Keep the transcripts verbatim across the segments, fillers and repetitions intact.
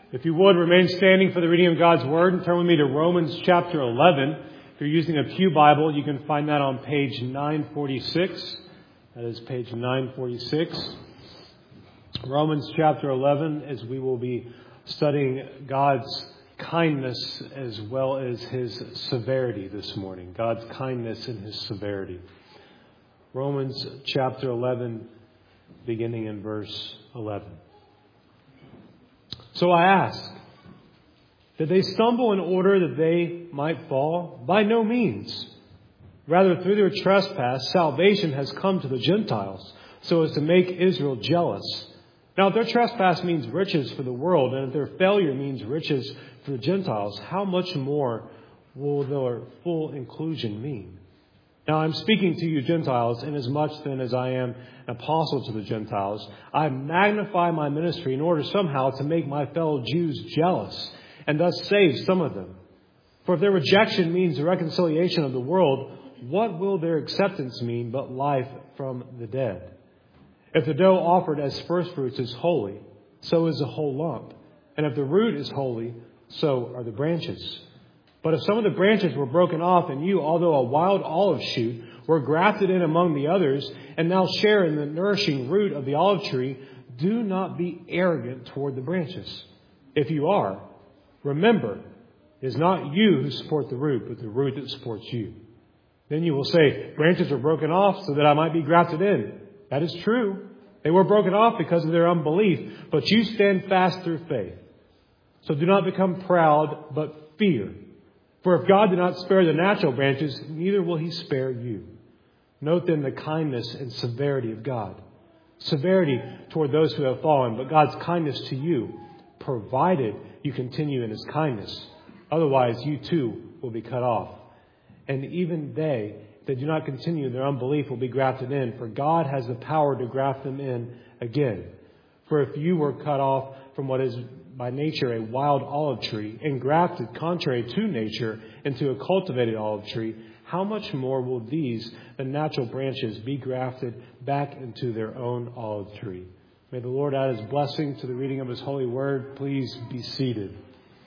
If you would, remain standing for the reading of God's Word and turn with me to Romans chapter eleven. If you're using a pew Bible, you can find that on page nine forty-six. That is page nine forty-six. Romans chapter eleven, as we will be studying God's kindness as well as His severity this morning. God's kindness and His severity. Romans chapter eleven, beginning in verse eleven. So I ask, did they stumble in order that they might fall? By no means. Rather, through their trespass, salvation has come to the Gentiles, so as to make Israel jealous. Now, if their trespass means riches for the world, and if their failure means riches for the Gentiles, how much more will their full inclusion mean? Now, I'm speaking to you Gentiles, inasmuch then as I am an apostle to the Gentiles. I magnify my ministry in order somehow to make my fellow Jews jealous, and thus save some of them. For if their rejection means the reconciliation of the world, what will their acceptance mean but life from the dead? If the dough offered as firstfruits is holy, so is the whole lump. And if the root is holy, so are the branches. But if some of the branches were broken off, and you, although a wild olive shoot, were grafted in among the others, and now share in the nourishing root of the olive tree, do not be arrogant toward the branches. If you are, remember, it is not you who support the root, but the root that supports you. Then you will say, branches were broken off so that I might be grafted in. That is true. They were broken off because of their unbelief, but you stand fast through faith. So do not become proud, but fear. For if God did not spare the natural branches, neither will He spare you. Note then the kindness and severity of God. Severity toward those who have fallen, but God's kindness to you, provided you continue in His kindness. Otherwise, you too will be cut off. And even they that do not continue in their unbelief will be grafted in, for God has the power to graft them in again. For if you were cut off from what is by nature a wild olive tree, and grafted contrary to nature into a cultivated olive tree, how much more will these, the natural branches, be grafted back into their own olive tree? May the Lord add His blessing to the reading of His holy word. Please be seated.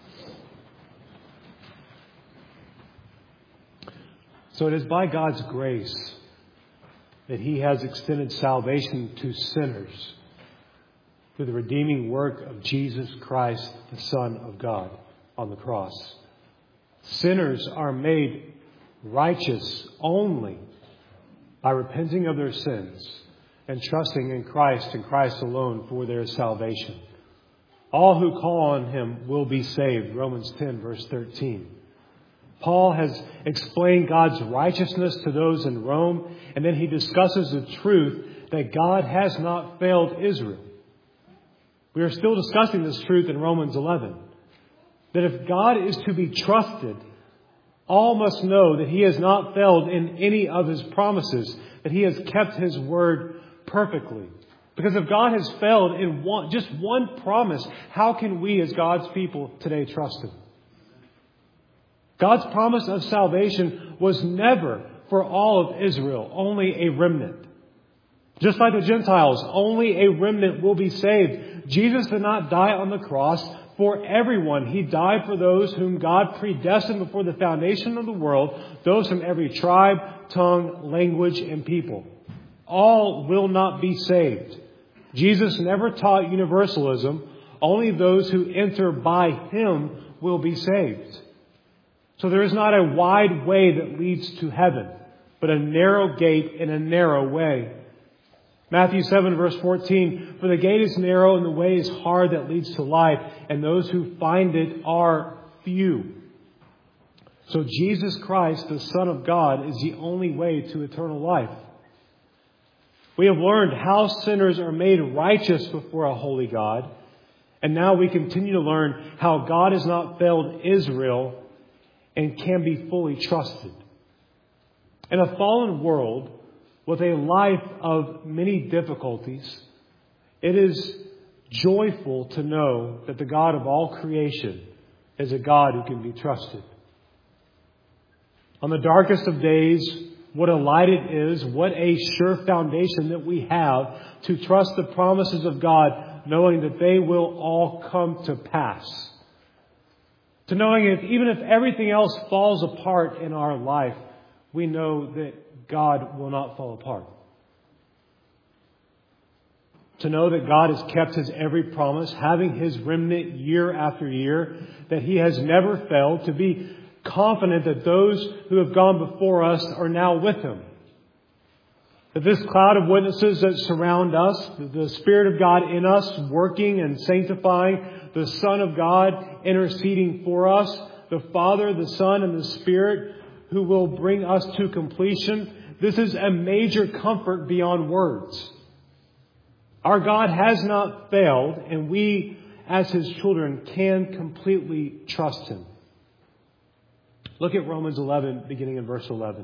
So it is by God's grace that He has extended salvation to sinners through the redeeming work of Jesus Christ, the Son of God, on the cross. Sinners are made righteous only by repenting of their sins and trusting in Christ and Christ alone for their salvation. All who call on Him will be saved. Romans ten, verse thirteen. Paul has explained God's righteousness to those in Rome, and then he discusses the truth that God has not failed Israel. We are still discussing this truth in Romans eleven. That if God is to be trusted, all must know that He has not failed in any of His promises, that He has kept His word perfectly. Because if God has failed in one, just one promise, how can we as God's people today trust Him? God's promise of salvation was never for all of Israel, only a remnant. Just like the Gentiles, only a remnant will be saved. Jesus did not die on the cross for everyone. He died for those whom God predestined before the foundation of the world, those from every tribe, tongue, language, and people. All will not be saved. Jesus never taught universalism. Only those who enter by Him will be saved. So there is not a wide way that leads to heaven, but a narrow gate and a narrow way. Matthew seven, verse fourteen, for the gate is narrow and the way is hard that leads to life, and those who find it are few. So Jesus Christ, the Son of God, is the only way to eternal life. We have learned how sinners are made righteous before a holy God, and now we continue to learn how God has not failed Israel and can be fully trusted. In a fallen world with a life of many difficulties, it is joyful to know that the God of all creation is a God who can be trusted. On the darkest of days, what a light it is, what a sure foundation that we have to trust the promises of God knowing that they will all come to pass. To knowing that even if everything else falls apart in our life, we know that God will not fall apart. To know that God has kept His every promise, having His remnant year after year, that He has never failed, to be confident that those who have gone before us are now with Him. That this cloud of witnesses that surround us, the Spirit of God in us working and sanctifying, the Son of God interceding for us, the Father, the Son, and the Spirit who will bring us to completion, this is a major comfort beyond words. Our God has not failed, and we, as His children, can completely trust Him. Look at Romans eleven, beginning in verse eleven.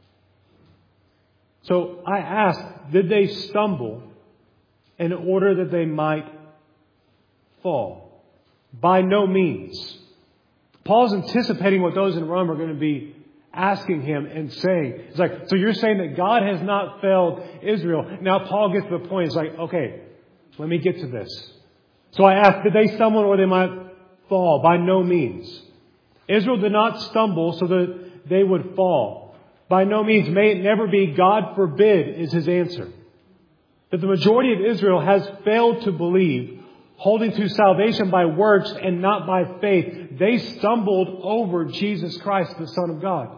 So I ask, did they stumble in order that they might fall? By no means. Paul's anticipating what those in Rome are going to be asking him and saying. It's like, so you're saying that God has not failed Israel. Now Paul gets to the point. It's like, okay, let me get to this. So I ask, did they stumble or they might fall? By no means. Israel did not stumble so that they would fall. By no means. May it never be. God forbid is his answer. That the majority of Israel has failed to believe, holding to salvation by works and not by faith. They stumbled over Jesus Christ, the Son of God.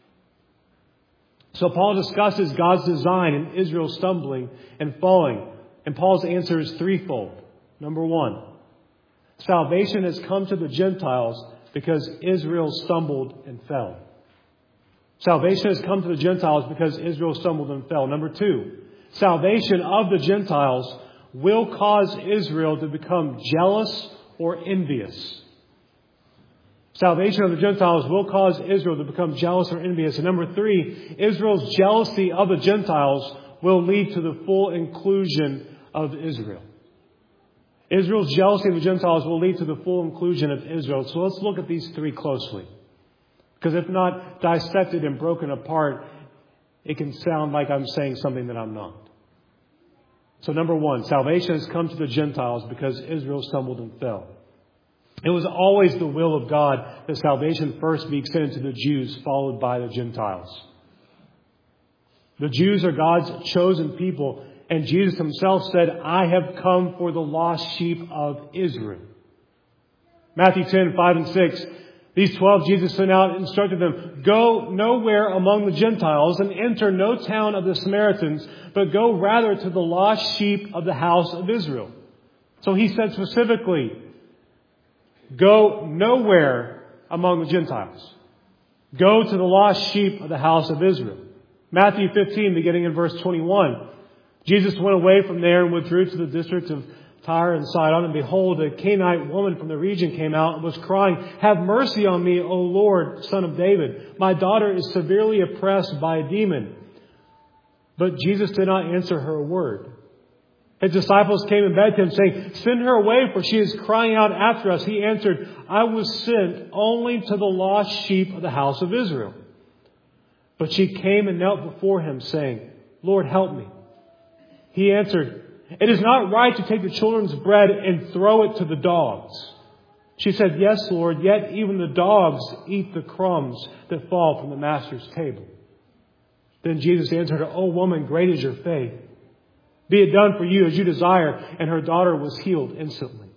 So Paul discusses God's design in Israel stumbling and falling. And Paul's answer is threefold. Number one, salvation has come to the Gentiles because Israel stumbled and fell. Salvation has come to the Gentiles because Israel stumbled and fell. Number two, salvation of the Gentiles will cause Israel to become jealous or envious. Salvation of the Gentiles will cause Israel to become jealous or envious. And number three, Israel's jealousy of the Gentiles will lead to the full inclusion of Israel. Israel's jealousy of the Gentiles will lead to the full inclusion of Israel. So let's look at these three closely. Because if not dissected and broken apart, it can sound like I'm saying something that I'm not. So number one, salvation has come to the Gentiles because Israel stumbled and fell. It was always the will of God that salvation first be extended to the Jews, followed by the Gentiles. The Jews are God's chosen people, and Jesus himself said, I have come for the lost sheep of Israel. Matthew ten, five and six. These twelve Jesus sent out and instructed them, go nowhere among the Gentiles and enter no town of the Samaritans, but go rather to the lost sheep of the house of Israel. So he said specifically, go nowhere among the Gentiles. Go to the lost sheep of the house of Israel. Matthew fifteen, beginning in verse twenty-one. Jesus went away from there and withdrew to the district of Tyre and Sidon, and behold, a Canaanite woman from the region came out and was crying, have mercy on me, O Lord, Son of David. My daughter is severely oppressed by a demon. But Jesus did not answer her a word. His disciples came and begged him, saying, send her away, for she is crying out after us. He answered, I was sent only to the lost sheep of the house of Israel. But she came and knelt before him, saying, Lord, help me. He answered, it is not right to take the children's bread and throw it to the dogs. She said, yes, Lord, yet even the dogs eat the crumbs that fall from the master's table. Then Jesus answered her, O woman, great is your faith. Be it done for you as you desire. And her daughter was healed instantly.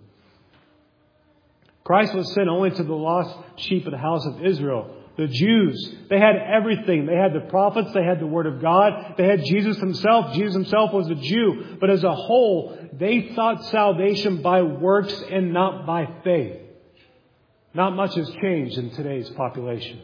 Christ was sent only to the lost sheep of the house of Israel. The Jews, they had everything. They had the prophets. They had the Word of God. They had Jesus himself. Jesus himself was a Jew. But as a whole, they sought salvation by works and not by faith. Not much has changed in today's population.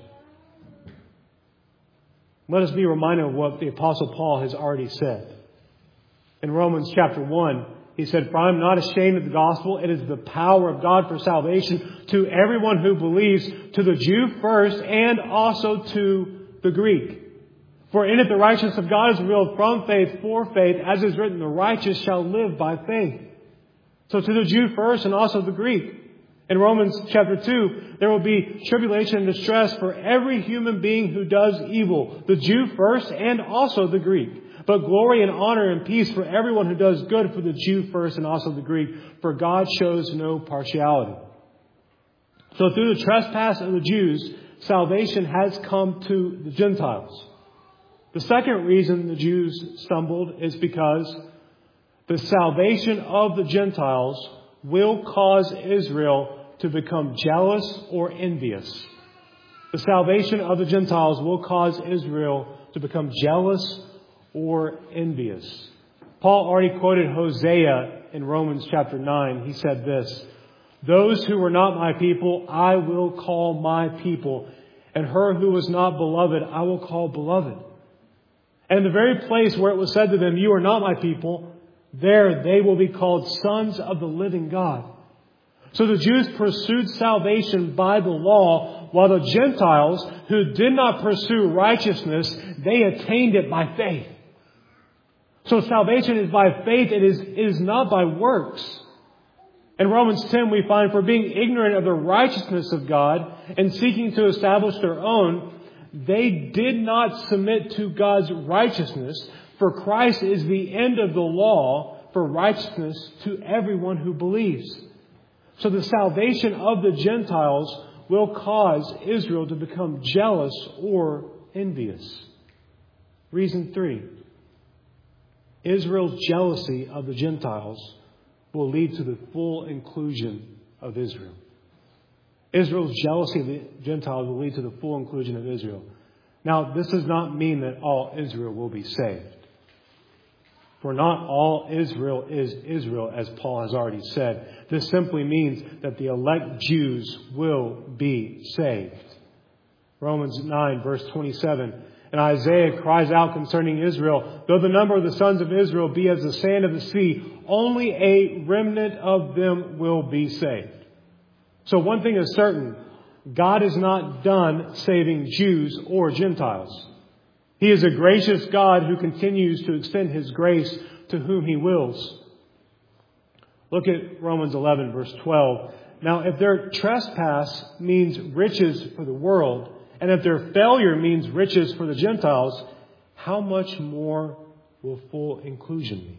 Let us be reminded of what the Apostle Paul has already said. In Romans chapter one, he said, for I am not ashamed of the gospel. It is the power of God for salvation to everyone who believes, to the Jew first and also to the Greek. For in it the righteousness of God is revealed from faith for faith, as is written, the righteous shall live by faith. So to the Jew first and also the Greek. In Romans chapter two, there will be tribulation and distress for every human being who does evil, the Jew first and also the Greek. but glory and honor and peace for everyone who does good, for the Jew first and also the Greek, for God shows no partiality. So through the trespass of the Jews, salvation has come to the Gentiles. The second reason the Jews stumbled is because the salvation of the Gentiles will cause Israel to become jealous or envious. The salvation of the Gentiles will cause Israel to become jealous or envious. Paul already quoted Hosea in Romans chapter nine. He said this, "Those who were not my people, I will call my people, and her who was not beloved, I will call beloved." And the very place where it was said to them, "You are not my people," there they will be called sons of the living God. So the Jews pursued salvation by the law, while the Gentiles, who did not pursue righteousness, they attained it by faith. So salvation is by faith. It is, it is not by works. In Romans ten, we find, "For being ignorant of the righteousness of God and seeking to establish their own, they did not submit to God's righteousness. For Christ is the end of the law for righteousness to everyone who believes." So the salvation of the Gentiles will cause Israel to become jealous or envious. Reason three. Israel's jealousy of the Gentiles will lead to the full inclusion of Israel. Israel's jealousy of the Gentiles will lead to the full inclusion of Israel. Now, this does not mean that all Israel will be saved. For not all Israel is Israel, as Paul has already said. This simply means that the elect Jews will be saved. Romans nine, verse twenty-seven. "And Isaiah cries out concerning Israel, though the number of the sons of Israel be as the sand of the sea, only a remnant of them will be saved." So one thing is certain, God is not done saving Jews or Gentiles. He is a gracious God who continues to extend His grace to whom He wills. Look at Romans eleven, verse twelve. "Now, if their trespass means riches for the world, and if their failure means riches for the Gentiles, how much more will full inclusion be?"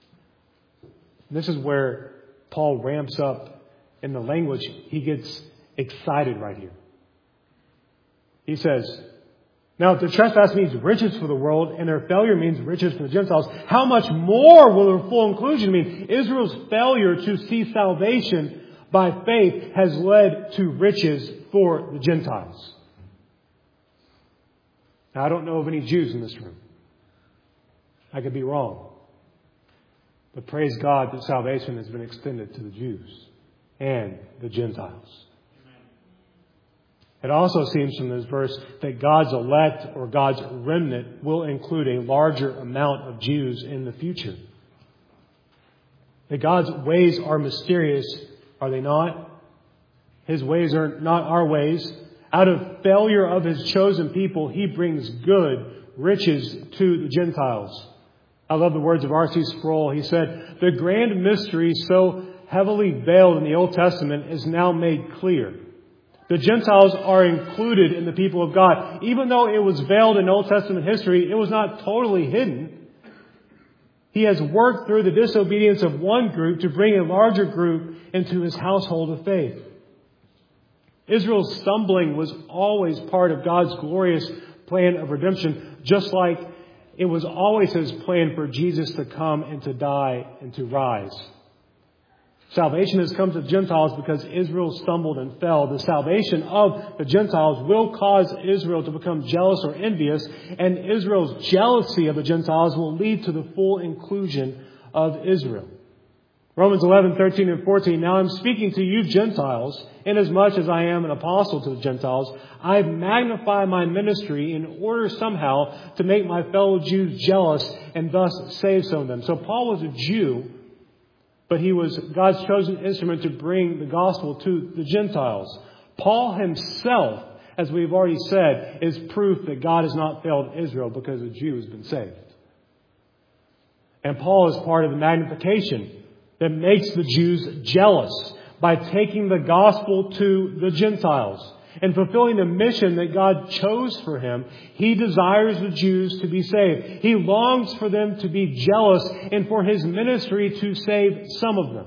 This is where Paul ramps up in the language. He gets excited right here. He says, "Now, if their trespass means riches for the world and their failure means riches for the Gentiles, how much more will their full inclusion mean?" Israel's failure to see salvation by faith has led to riches for the Gentiles. Now, I don't know of any Jews in this room. I could be wrong. But praise God that salvation has been extended to the Jews and the Gentiles. It also seems from this verse that God's elect or God's remnant will include a larger amount of Jews in the future. That God's ways are mysterious, are they not? His ways are not our ways. Out of failure of His chosen people, He brings good, riches to the Gentiles. I love the words of R C Sproul. He said, "The grand mystery so heavily veiled in the Old Testament is now made clear. The Gentiles are included in the people of God. Even though it was veiled in Old Testament history, it was not totally hidden. He has worked through the disobedience of one group to bring a larger group into His household of faith." Israel's stumbling was always part of God's glorious plan of redemption, just like it was always His plan for Jesus to come and to die and to rise. Salvation has come to the Gentiles because Israel stumbled and fell. The salvation of the Gentiles will cause Israel to become jealous or envious, and Israel's jealousy of the Gentiles will lead to the full inclusion of Israel. Romans eleven, thirteen and fourteen. "Now I'm speaking to you Gentiles, inasmuch as I am an apostle to the Gentiles. I magnify my ministry in order somehow to make my fellow Jews jealous and thus save some of them." So Paul was a Jew, but he was God's chosen instrument to bring the gospel to the Gentiles. Paul himself, as we've already said, is proof that God has not failed Israel because a Jew has been saved. And Paul is part of the magnification that makes the Jews jealous by taking the gospel to the Gentiles. and fulfilling the mission that God chose for him, he desires the Jews to be saved. He longs for them to be jealous and for his ministry to save some of them.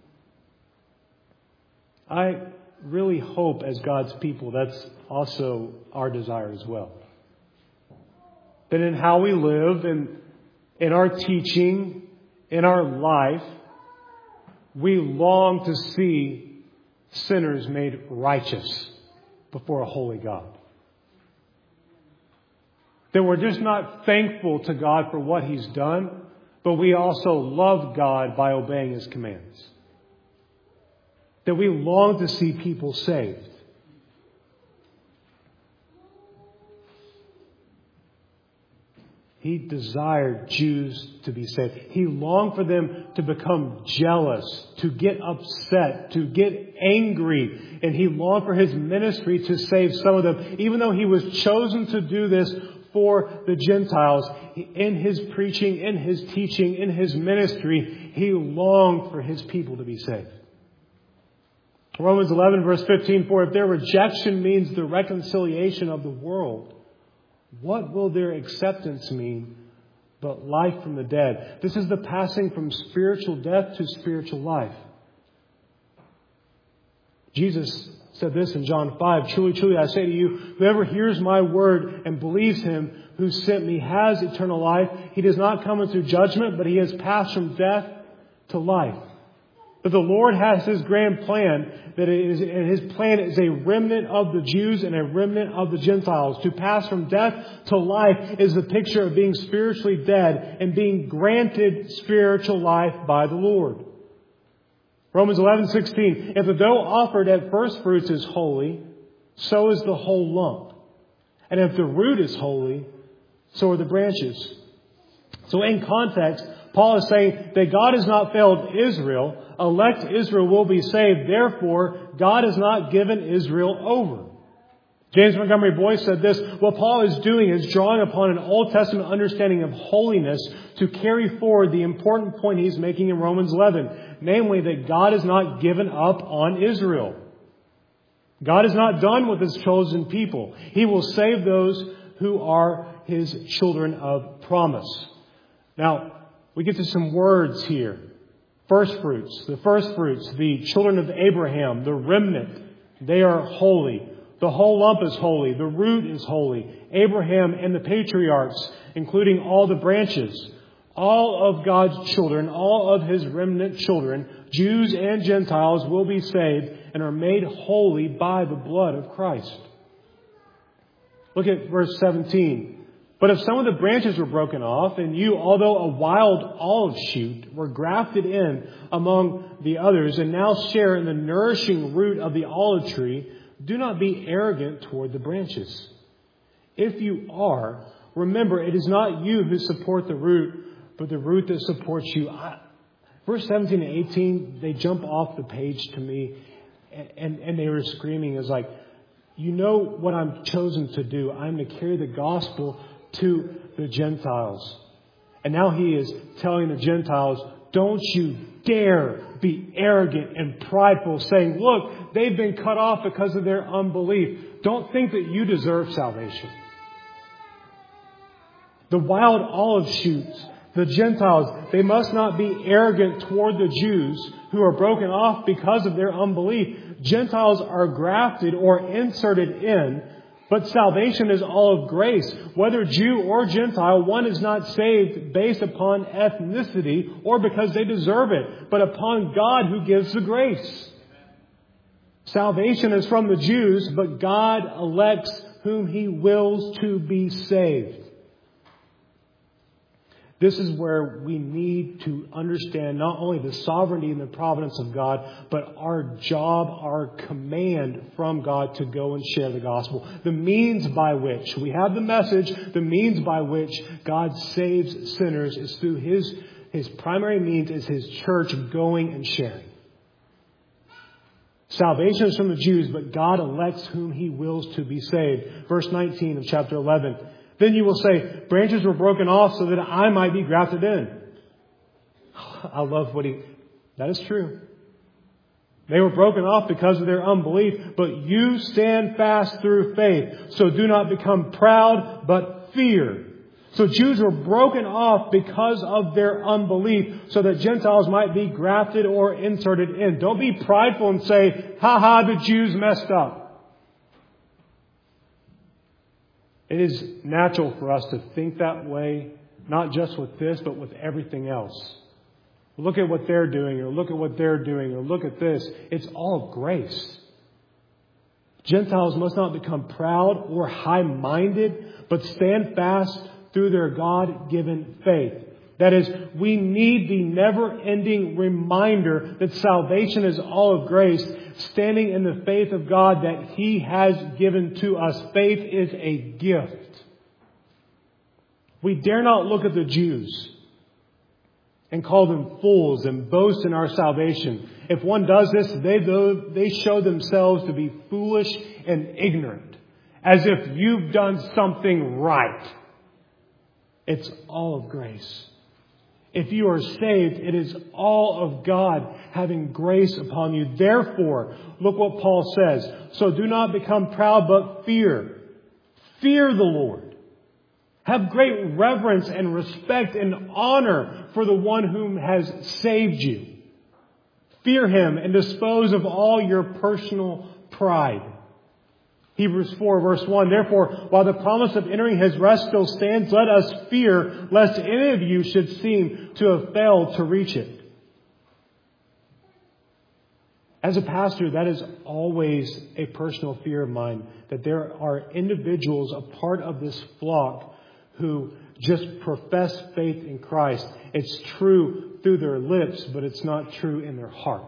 I really hope as God's people that's also our desire as well. That in how we live and in our teaching, in our life, we long to see sinners made righteous before a holy God. That we're just not thankful to God for what He's done, but we also love God by obeying His commands. That we long to see people saved. He desired Jews to be saved. He longed for them to become jealous, to get upset, to get angry. And He longed for His ministry to save some of them. Even though He was chosen to do this for the Gentiles, in His preaching, in His teaching, in His ministry, He longed for His people to be saved. Romans eleven verse fifteen, for if their rejection means the reconciliation of the world, what will their acceptance mean but life from the dead? This is the passing from spiritual death to spiritual life. Jesus said this in John five, truly, truly, I say to you, whoever hears my word and believes Him who sent me has eternal life. He does not come into judgment, but he has passed from death to life. But the Lord has His grand plan, that it is, and His plan is a remnant of the Jews and a remnant of the Gentiles. To pass from death to life is the picture of being spiritually dead and being granted spiritual life by the Lord. Romans eleven sixteen, if the dough offered at first fruits is holy, so is the whole lump. And if the root is holy, so are the branches. So in context, Paul is saying that God has not failed Israel. Elect Israel will be saved. Therefore, God has not given Israel over. James Montgomery Boyce said this, what Paul is doing is drawing upon an Old Testament understanding of holiness to carry forward the important point he's making in Romans eleven. Namely, that God has not given up on Israel. God is not done with His chosen people. He will save those who are His children of promise. Now, we get to some words here. First fruits, the first fruits, the children of Abraham, the remnant, they are holy. The whole lump is holy. The root is holy. Abraham and the patriarchs, including all the branches, all of God's children, all of His remnant children, Jews and Gentiles will be saved and are made holy by the blood of Christ. Look at verse seventeen. But if some of the branches were broken off, and you, although a wild olive shoot, were grafted in among the others, and now share in the nourishing root of the olive tree, do not be arrogant toward the branches. If you are, remember, it is not you who support the root, but the root that supports you. I, verse seventeen and eighteen, they jump off the page to me, and, and, and they were screaming, is like, you know what I'm chosen to do. I'm to carry the gospel to the Gentiles. And now He is telling the Gentiles, don't you dare be arrogant and prideful, saying, look, they've been cut off because of their unbelief. Don't think that you deserve salvation. The wild olive shoots, the Gentiles, they must not be arrogant toward the Jews who are broken off because of their unbelief. Gentiles are grafted or inserted in, but salvation is all of grace. Whether Jew or Gentile, one is not saved based upon ethnicity or because they deserve it, but upon God who gives the grace. Salvation is from the Jews, but God elects whom He wills to be saved. This is where we need to understand not only the sovereignty and the providence of God, but our job, our command from God to go and share the gospel. The means by which we have the message, the means by which God saves sinners is through His, His primary means is His church going and sharing. Salvation is from the Jews, but God elects whom He wills to be saved. Verse nineteen of chapter eleven. Then you will say, branches were broken off so that I might be grafted in. I love what he... That is true. They were broken off because of their unbelief, but you stand fast through faith. So do not become proud, but fear. So Jews were broken off because of their unbelief, so that Gentiles might be grafted or inserted in. Don't be prideful and say, ha ha, the Jews messed up. It is natural for us to think that way, not just with this, but with everything else. Look at what they're doing, or look at what they're doing, or look at this. It's all grace. Gentiles must not become proud or high-minded, but stand fast through their God-given faith. That is, we need the never-ending reminder that salvation is all of grace, standing in the faith of God that He has given to us. Faith is a gift. We dare not look at the Jews and call them fools and boast in our salvation. If one does this, they, they show themselves to be foolish and ignorant, as if you've done something right. It's all of grace. If you are saved, it is all of God having grace upon you. Therefore, look what Paul says. So do not become proud, but fear. Fear the Lord. Have great reverence and respect and honor for the one whom has saved you. Fear Him and dispose of all your personal pride. Hebrews four verse one, therefore, while the promise of entering His rest still stands, let us fear lest any of you should seem to have failed to reach it. As a pastor, that is always a personal fear of mine, that there are individuals, a part of this flock, who just profess faith in Christ. It's true through their lips, but it's not true in their heart.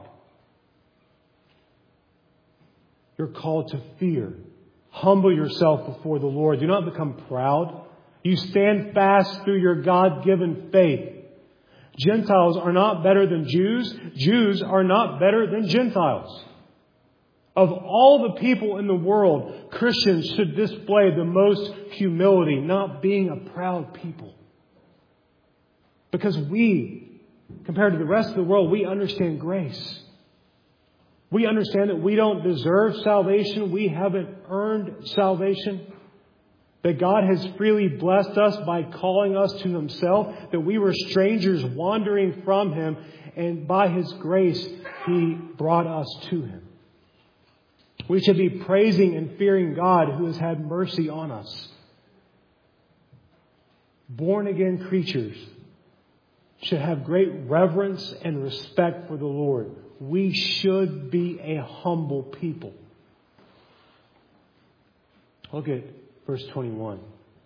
You're called to fear. Humble yourself before the Lord. Do not become proud. You stand fast through your God-given faith. Gentiles are not better than Jews. Jews are not better than Gentiles. Of all the people in the world, Christians should display the most humility, not being a proud people. Because we, compared to the rest of the world, we understand grace. We understand that we don't deserve salvation. We haven't earned salvation. That God has freely blessed us by calling us to Himself. That we were strangers wandering from Him. And by His grace, He brought us to Him. We should be praising and fearing God who has had mercy on us. Born again creatures should have great reverence and respect for the Lord. We should be a humble people. Look at verse twenty-one.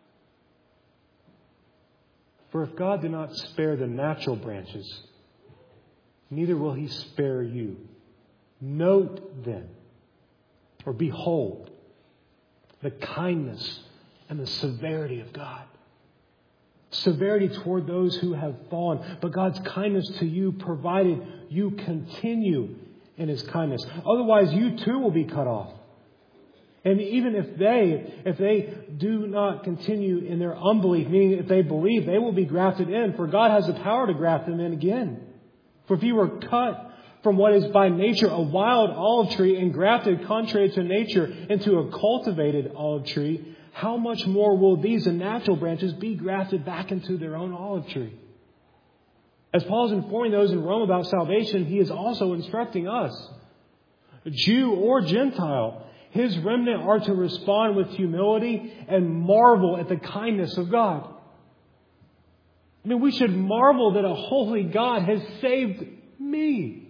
For if God did not spare the natural branches, neither will He spare you. Note then, or behold, the kindness and the severity of God. Severity toward those who have fallen, but God's kindness to you, provided you continue in His kindness. Otherwise, you too will be cut off. And even if they, if they do not continue in their unbelief, meaning if they believe, they will be grafted in, for God has the power to graft them in again. For if you were cut from what is by nature a wild olive tree and grafted contrary to nature into a cultivated olive tree, how much more will these natural branches be grafted back into their own olive tree? As Paul is informing those in Rome about salvation, he is also instructing us, Jew or Gentile, His remnant are to respond with humility and marvel at the kindness of God. I mean, we should marvel that a holy God has saved me.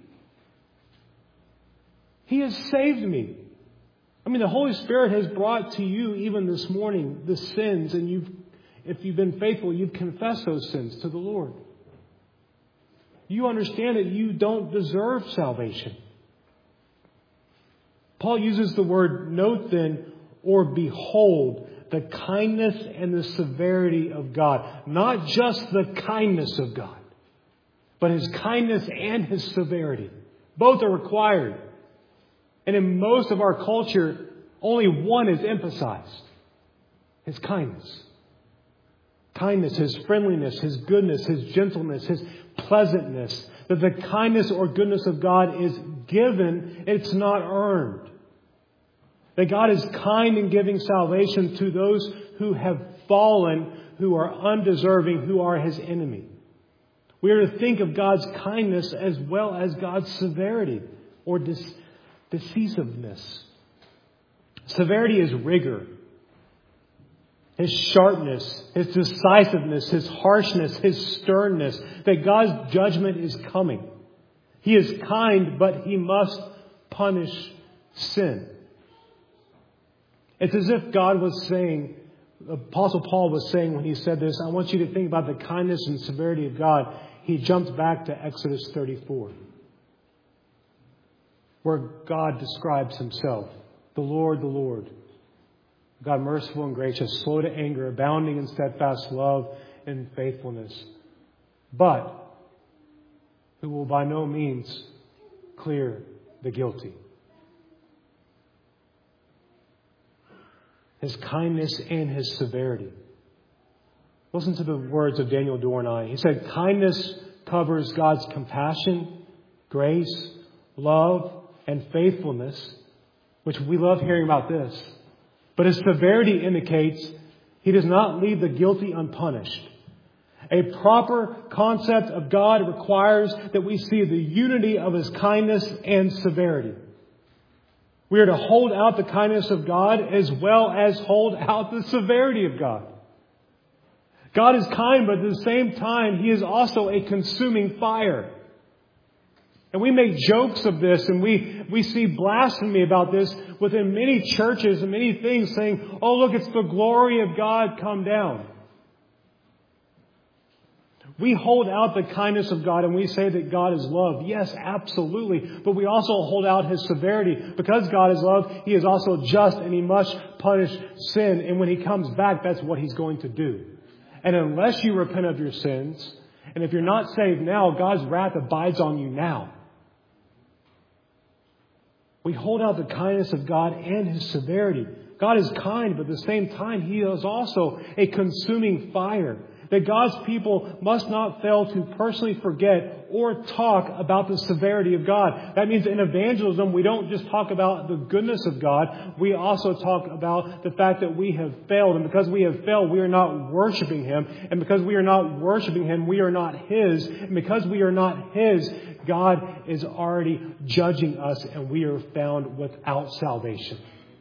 He has saved me. I mean, the Holy Spirit has brought to you even this morning the sins, and you've, if you've been faithful, you've confessed those sins to the Lord. You understand that you don't deserve salvation. Paul uses the word note then, or behold, the kindness and the severity of God. Not just the kindness of God, but His kindness and His severity. Both are required. And in most of our culture, only one is emphasized. His kindness. Kindness, His friendliness, His goodness, His gentleness, His pleasantness. That the kindness or goodness of God is given, it's not earned. That God is kind in giving salvation to those who have fallen, who are undeserving, who are His enemy. We are to think of God's kindness as well as God's severity or dis- decisiveness. Severity is rigor. His sharpness, His decisiveness, His harshness, His sternness. That God's judgment is coming. He is kind, but He must punish sin. It's as if God was saying, Apostle Paul was saying when he said this, I want you to think about the kindness and severity of God. He jumped back to Exodus thirty-four, where God describes Himself. The Lord, the Lord. God merciful and gracious, slow to anger, abounding in steadfast love and faithfulness, but who will by no means clear the guilty. His kindness and His severity. Listen to the words of Daniel Dornay. He said, kindness covers God's compassion, grace, love, and faithfulness, which we love hearing about this. But His severity indicates He does not leave the guilty unpunished. A proper concept of God requires that we see the unity of His kindness and severity. We are to hold out the kindness of God as well as hold out the severity of God. God is kind, but at the same time, He is also a consuming fire. And we make jokes of this, and we, we see blasphemy about this within many churches and many things, saying, oh, look, it's the glory of God come down. We hold out the kindness of God and we say that God is love. Yes, absolutely. But we also hold out His severity. Because God is love, He is also just and He must punish sin. And when He comes back, that's what He's going to do. And unless you repent of your sins, and if you're not saved now, God's wrath abides on you now. We hold out the kindness of God and His severity. God is kind, but at the same time, He is also a consuming fire. That God's people must not fail to personally forget or talk about the severity of God. That means in evangelism, we don't just talk about the goodness of God. We also talk about the fact that we have failed. And because we have failed, we are not worshiping Him. And because we are not worshiping Him, we are not His. And because we are not His, God is already judging us and we are found without salvation.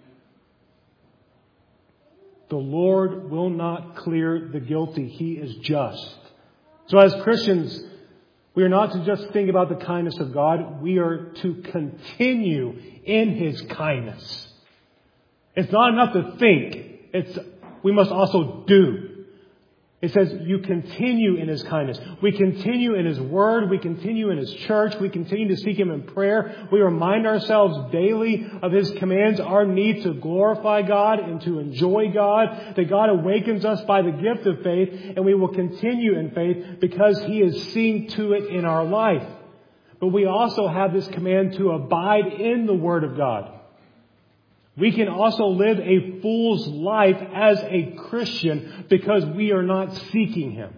The Lord will not clear the guilty. He is just. So as Christians, we are not to just think about the kindness of God. We are to continue in His kindness. It's not enough to think. It's we must also do. It says you continue in His kindness. We continue in His Word. We continue in His church. We continue to seek Him in prayer. We remind ourselves daily of His commands, our need to glorify God and to enjoy God. That God awakens us by the gift of faith, and we will continue in faith because He is seeing to it in our life. But we also have this command to abide in the Word of God. We can also live a fool's life as a Christian because we are not seeking Him.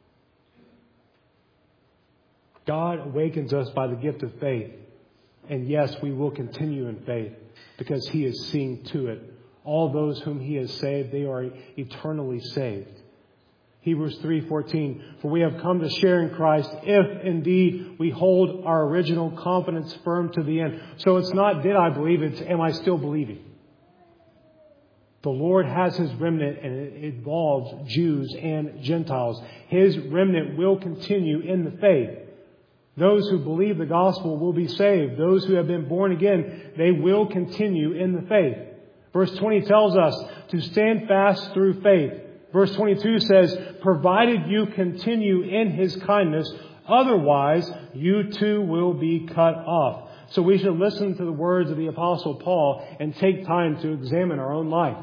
God awakens us by the gift of faith. And yes, we will continue in faith because He is seeing to it. All those whom He has saved, they are eternally saved. Hebrews three fourteen, for we have come to share in Christ if indeed we hold our original confidence firm to the end. So it's not did I believe, it's am I still believing? The Lord has His remnant, and it involves Jews and Gentiles. His remnant will continue in the faith. Those who believe the gospel will be saved. Those who have been born again, they will continue in the faith. Verse twenty tells us to stand fast through faith. Verse twenty-two says, provided you continue in His kindness, otherwise you too will be cut off. So we should listen to the words of the Apostle Paul and take time to examine our own life.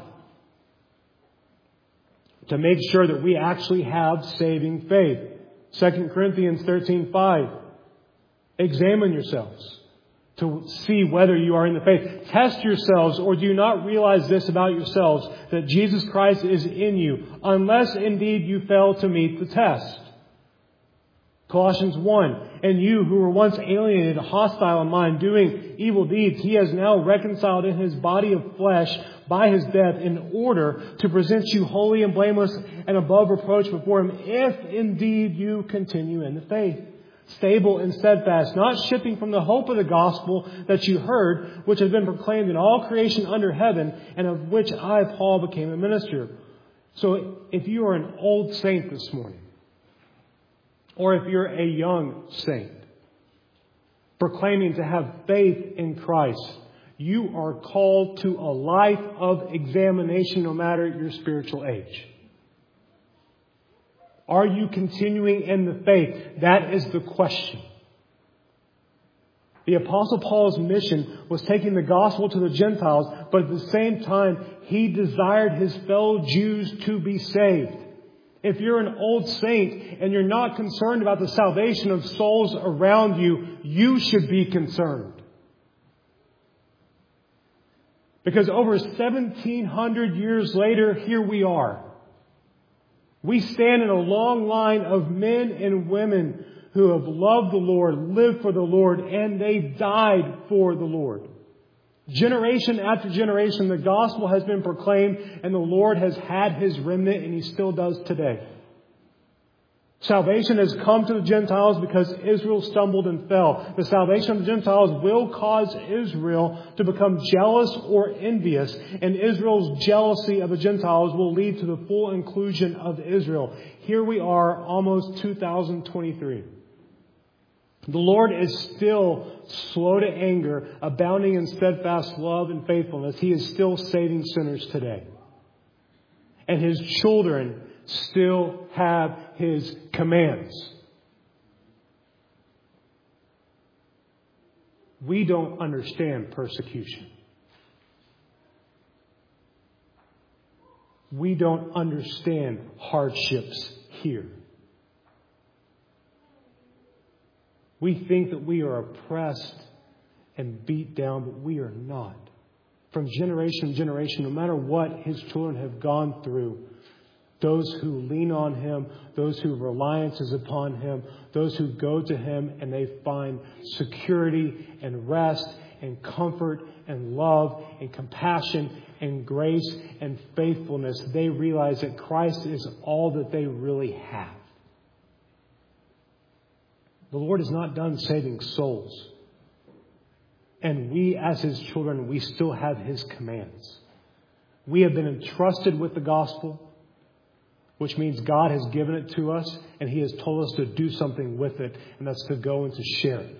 To make sure that we actually have saving faith. Second Corinthians thirteen five. Examine yourselves to see whether you are in the faith. Test yourselves, or do you not realize this about yourselves, that Jesus Christ is in you, unless indeed you fail to meet the test. Colossians one, and you who were once alienated, hostile in mind, doing evil deeds, He has now reconciled in His body of flesh by His death in order to present you holy and blameless and above reproach before Him, if indeed you continue in the faith, stable and steadfast, not shifting from the hope of the gospel that you heard, which has been proclaimed in all creation under heaven, and of which I, Paul, became a minister. So if you are an old saint this morning, or if you're a young saint, proclaiming to have faith in Christ, you are called to a life of examination no matter your spiritual age. Are you continuing in the faith? That is the question. The Apostle Paul's mission was taking the gospel to the Gentiles, but at the same time, he desired his fellow Jews to be saved. If you're an old saint and you're not concerned about the salvation of souls around you, you should be concerned. Because over seventeen hundred years later, here we are. We stand in a long line of men and women who have loved the Lord, lived for the Lord, and they died for the Lord. Generation after generation, the gospel has been proclaimed, and the Lord has had His remnant, and He still does today. Salvation has come to the Gentiles because Israel stumbled and fell. The salvation of the Gentiles will cause Israel to become jealous or envious, and Israel's jealousy of the Gentiles will lead to the full inclusion of Israel. Here we are, almost two thousand twenty-three. The Lord is still slow to anger, abounding in steadfast love and faithfulness. He is still saving sinners today. And His children still have His commands. We don't understand persecution. We don't understand hardships here. We think that we are oppressed and beat down, but we are not. From generation to generation, no matter what His children have gone through, those who lean on Him, those whose reliance is upon Him, those who go to Him and they find security and rest and comfort and love and compassion and grace and faithfulness, they realize that Christ is all that they really have. The Lord is not done saving souls. And we, as His children, we still have His commands. We have been entrusted with the gospel, which means God has given it to us, and He has told us to do something with it, and that's to go and to share it.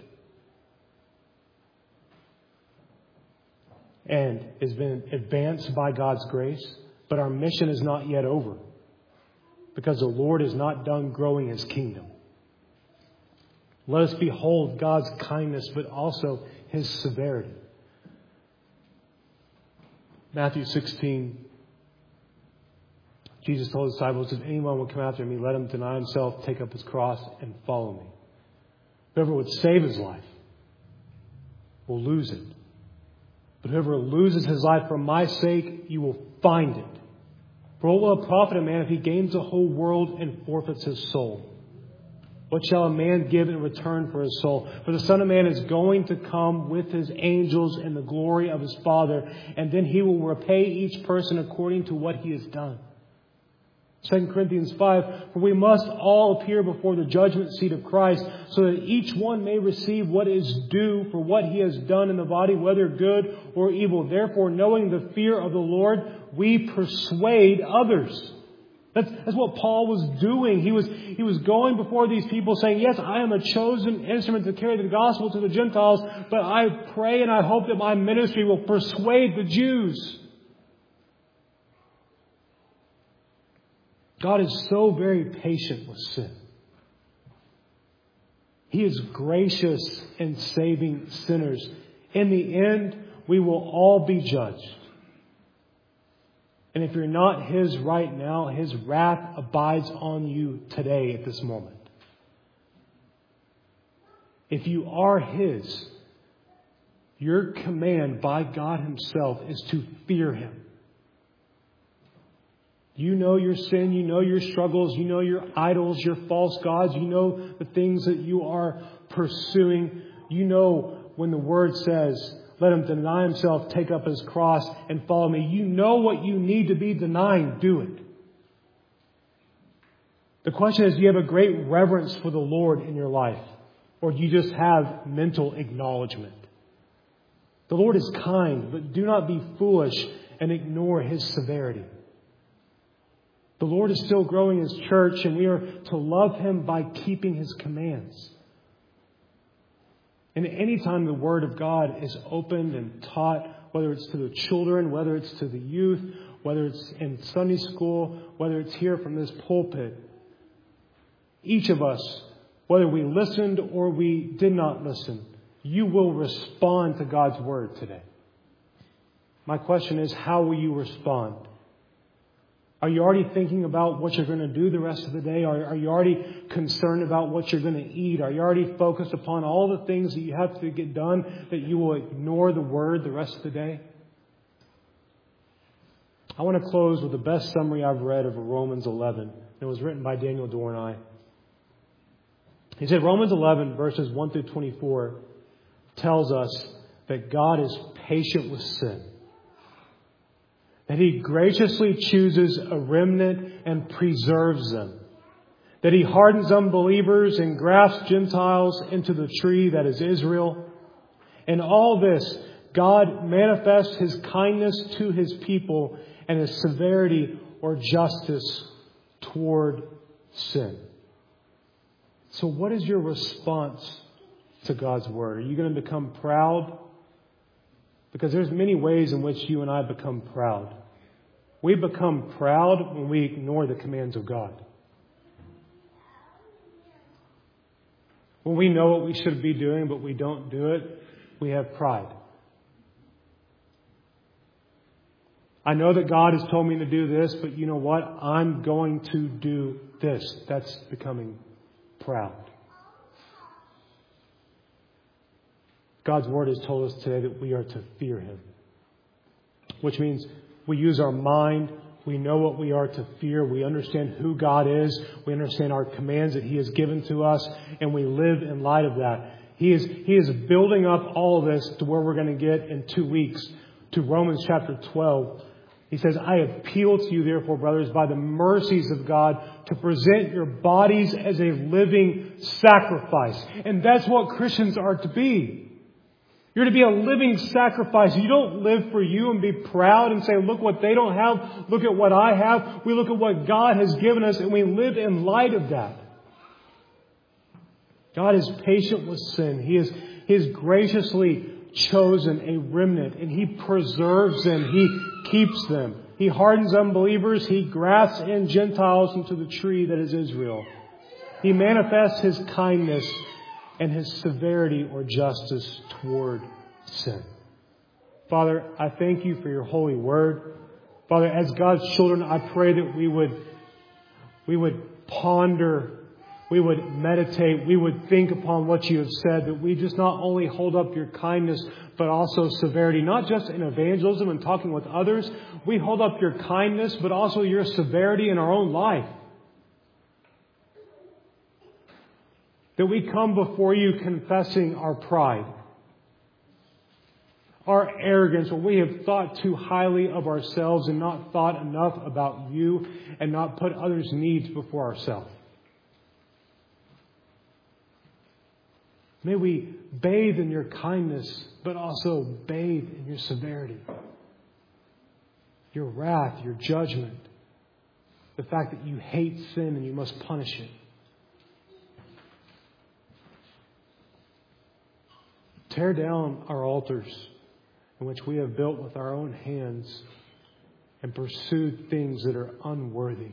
And it's been advanced by God's grace, but our mission is not yet over, because the Lord is not done growing His kingdom. Let us behold God's kindness, but also His severity. Matthew sixteen, Jesus told His disciples, if anyone will come after me, let him deny himself, take up his cross, and follow me. Whoever would save his life will lose it. But whoever loses his life for my sake, you will find it. For what will it profit a man if he gains the whole world and forfeits his soul? What shall a man give in return for his soul? For the Son of Man is going to come with His angels in the glory of His Father, and then He will repay each person according to what he has done. Second Corinthians five, for we must all appear before the judgment seat of Christ, so that each one may receive what is due for what he has done in the body, whether good or evil. Therefore, knowing the fear of the Lord, we persuade others. That's, that's what Paul was doing. He was, he was going before these people saying, yes, I am a chosen instrument to carry the gospel to the Gentiles, but I pray and I hope that my ministry will persuade the Jews. God is so very patient with sin. He is gracious in saving sinners. In the end, we will all be judged. And if you're not His right now, His wrath abides on you today at this moment. If you are His, your command by God Himself is to fear Him. You know your sin. You know your struggles. You know your idols, your false gods. You know the things that you are pursuing. You know when the Word says, let him deny himself, take up his cross, and follow me. You know what you need to be denying. Do it. The question is, do you have a great reverence for the Lord in your life? Or do you just have mental acknowledgement? The Lord is kind, but do not be foolish and ignore His severity. The Lord is still growing His church, and we are to love Him by keeping His commands. And any time the Word of God is opened and taught, whether it's to the children, whether it's to the youth, whether it's in Sunday school, whether it's here from this pulpit, each of us, whether we listened or we did not listen, you will respond to God's Word today. My question is, how will you respond? Are you already thinking about what you're going to do the rest of the day? Are, are you already concerned about what you're going to eat? Are you already focused upon all the things that you have to get done that you will ignore the Word the rest of the day? I want to close with the best summary I've read of Romans eleven. It was written by Daniel Dorney. He said Romans eleven verses one through twenty-four tells us that God is patient with sin. That He graciously chooses a remnant and preserves them. That He hardens unbelievers and grafts Gentiles into the tree that is Israel. In all this, God manifests His kindness to His people and His severity or justice toward sin. So what is your response to God's Word? Are you going to become proud? Because there's many ways in which you and I become proud. We become proud when we ignore the commands of God. When we know what we should be doing, but we don't do it, we have pride. I know that God has told me to do this, but you know what? I'm going to do this. That's becoming proud. God's Word has told us today that we are to fear Him. Which means we use our mind. We know what we are to fear. We understand who God is. We understand our commands that He has given to us. And we live in light of that. He is, he is building up all of this to where we're going to get in two weeks. To Romans chapter twelve. He says, I appeal to you, therefore, brothers, by the mercies of God, to present your bodies as a living sacrifice. And that's what Christians are to be. You're to be a living sacrifice. You don't live for you and be proud and say, look what they don't have. Look at what I have. We look at what God has given us and we live in light of that. God is patient with sin. He is, he is graciously chosen a remnant and He preserves them. He keeps them. He hardens unbelievers. He grafts in Gentiles into the tree that is Israel. He manifests His kindness and His severity or justice toward sin. Father, I thank You for Your holy word. Father, as God's children, I pray that we would, we would ponder, we would meditate, we would think upon what You have said, that we just not only hold up Your kindness, but also severity, not just in evangelism and talking with others. We hold up Your kindness, but also Your severity in our own life. That we come before You confessing our pride, our arrogance, when we have thought too highly of ourselves and not thought enough about You and not put others' needs before ourselves. May we bathe in Your kindness, but also bathe in Your severity, Your wrath, Your judgment, the fact that You hate sin and You must punish it. Tear down our altars in which we have built with our own hands and pursued things that are unworthy.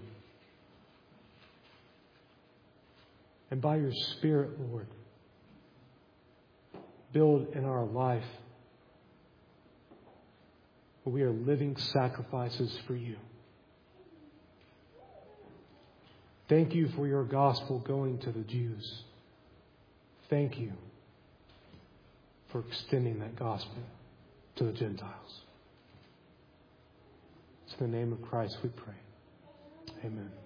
And by Your Spirit, Lord, build in our life where we are living sacrifices for You. Thank You for Your gospel going to the Jews. Thank You for extending that gospel to the Gentiles. It's in the name of Christ we pray. Amen.